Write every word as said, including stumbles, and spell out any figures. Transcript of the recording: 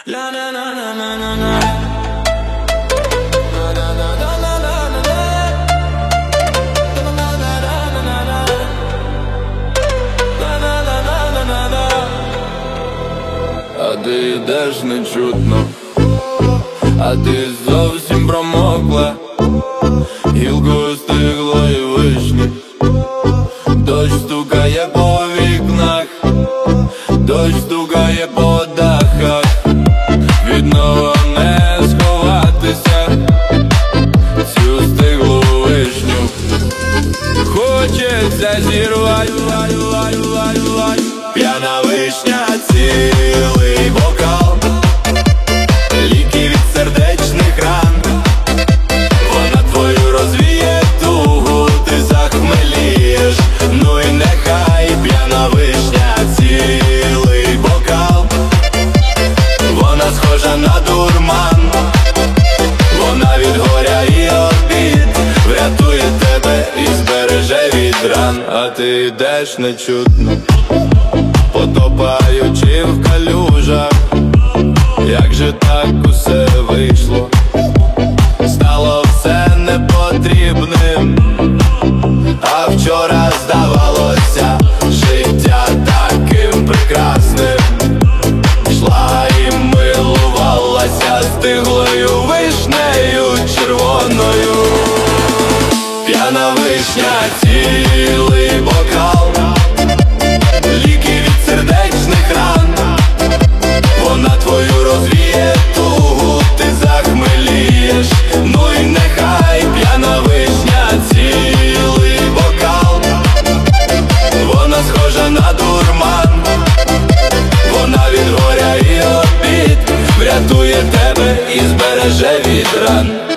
А ти йдеш не чутно, а ти зовсім промокла гілкою стиглої вишні. Дощ стукає по вікнах, дощ стукає по дахах. Від нього не сховатися, цю стиглу вишню хочеться зірвать. П'яна вишня, цілий бокал, ліки від сердечних ран. Вона твою розвіє тугу, ти захмелієш. Ну і нехай п'яна вишня, цілий бокал. Вона схожа на дурман, вона від горя і обід врятує тебе і збереже від ран. А ти йдеш нечутно, потопаючи в калюжах. Як же так усе вийшло? Стало все непотрібним, а вчора здавалося життя таким прекрасним. Йшла і милувалася стиглою вишнею червоною. П'яна вишня, цілий бокал, ліки від сердечних ран. Вона твою розвіє тугу, ти захмелієш. Ну і нехай п'яна вишня, цілий бокал. Вона схожа на дурман, вона від горя і обід врятує тебе і збереже від ран.